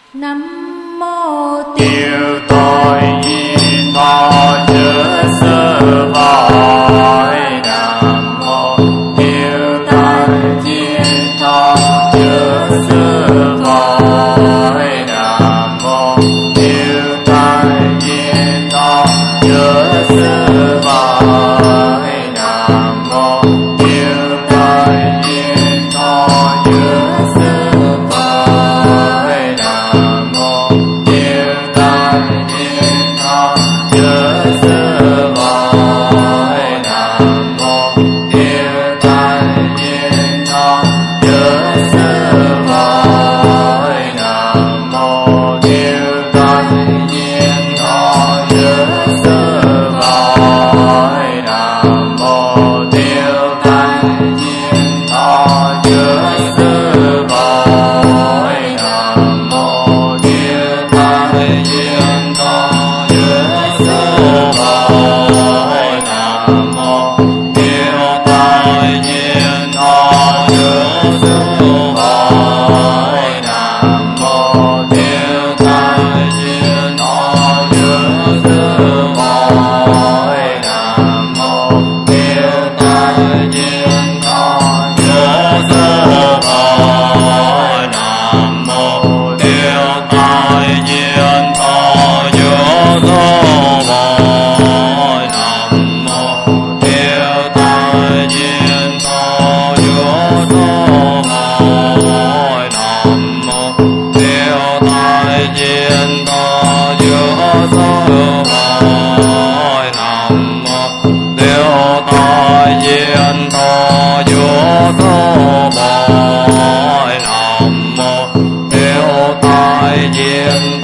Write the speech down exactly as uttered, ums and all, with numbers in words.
Nam mô tiêu tội di tho chứa sư voi. Nam mô tiêu tan chiên tho chứa sư voi. Nam mô tiêu tan chiên tho chứa sư voi. Nam mô tiêu tan chiên tho chứa sư voi. Nam mô tiêu tan chiên tho chứa sư voi. Nam mô tiêu tan chiên tho chứa sư voi. Nam mô tiêu tan chiên tho chứa sư voi. Nam mô tiêu tan chiên tho chứa sư voi. Nam mô tiêu tan chiên tho chứa sư voi. Nam mô tiêu tan chiên tho chứa sư voi. Nam mô tiêu tan chiên tho chứa sư voi. Nam mô tiêu tan chiên tho chứa sư voi. Nam mô tiêu tan chiên tho chứa sư voi. Nam mô tiêu tan chiên tho chứa sư voi. Nam mô tiêu tan chiên tho chứa sư voi. Nam mô tiêu tan chiên tho chứa sư voi. Nam mô tiêu tan chiên